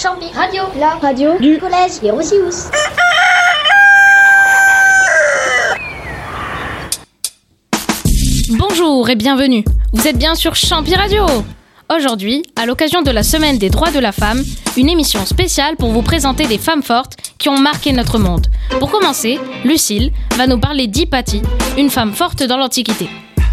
Champi Radio, la radio du collège Hierosius. Bonjour et bienvenue, vous êtes bien sur Champi Radio. Aujourd'hui, à l'occasion de la Semaine des droits de la femme, une émission spéciale pour vous présenter des femmes fortes qui ont marqué notre monde. Pour commencer, Lucille va nous parler d'Hypatie, une femme forte dans l'Antiquité.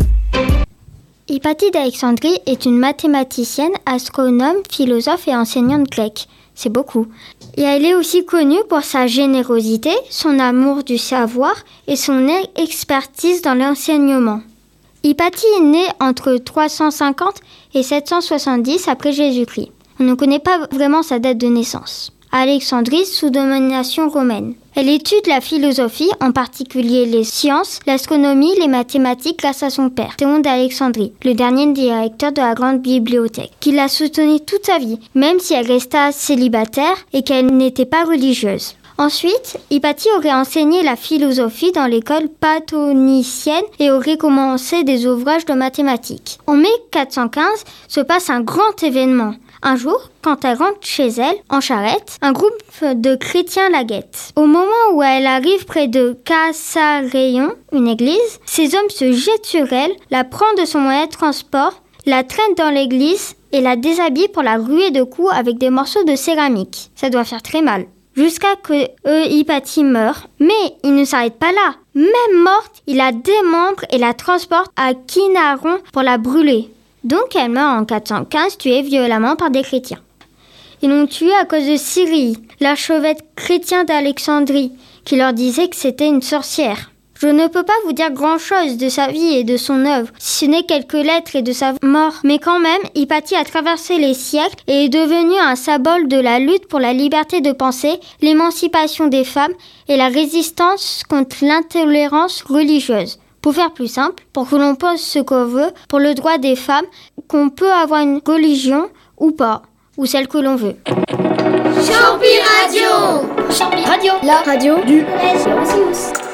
Hypatie d'Alexandrie est une mathématicienne, astronome, philosophe et enseignante grecque. C'est beaucoup. Et elle est aussi connue pour sa générosité, son amour du savoir et son expertise dans l'enseignement. Hypatie est née entre 350 et 770 après Jésus-Christ. On ne connaît pas vraiment sa date de naissance. À Alexandrie, sous domination romaine. Elle étudie la philosophie, en particulier les sciences, l'astronomie, les mathématiques grâce à son père, Théon d'Alexandrie, le dernier directeur de la grande bibliothèque, qui l'a soutenue toute sa vie, même si elle resta célibataire et qu'elle n'était pas religieuse. Ensuite, Hypatie aurait enseigné la philosophie dans l'école platonicienne et aurait commencé des ouvrages de mathématiques. En mai 415 se passe un grand événement. Un jour, quand elle rentre chez elle, en charrette, un groupe de chrétiens la guette. Au moment où elle arrive près de Cassareion, une église, ces hommes se jettent sur elle, la prennent de son moyen de transport, la traînent dans l'église et la déshabillent pour la ruer de coups avec des morceaux de céramique. Ça doit faire très mal. Jusqu'à que Hypatie meure. Mais il ne s'arrête pas là. Même morte, il la démembre et la transporte à Kinaron pour la brûler. Donc elle meurt en 415, tuée violemment par des chrétiens. Ils l'ont tuée à cause de Syrie, l'archevêque chrétien d'Alexandrie, qui leur disait que c'était une sorcière. Je ne peux pas vous dire grand-chose de sa vie et de son œuvre, si ce n'est quelques lettres et de sa mort. Mais quand même, Hypatie a traversé les siècles et est devenue un symbole de la lutte pour la liberté de pensée, l'émancipation des femmes et la résistance contre l'intolérance religieuse. Pour faire plus simple, pour que l'on pense ce qu'on veut, pour le droit des femmes, qu'on peut avoir une religion ou pas, ou celle que l'on veut. Champi Radio, Champi Radio, la radio du collège Hierosius.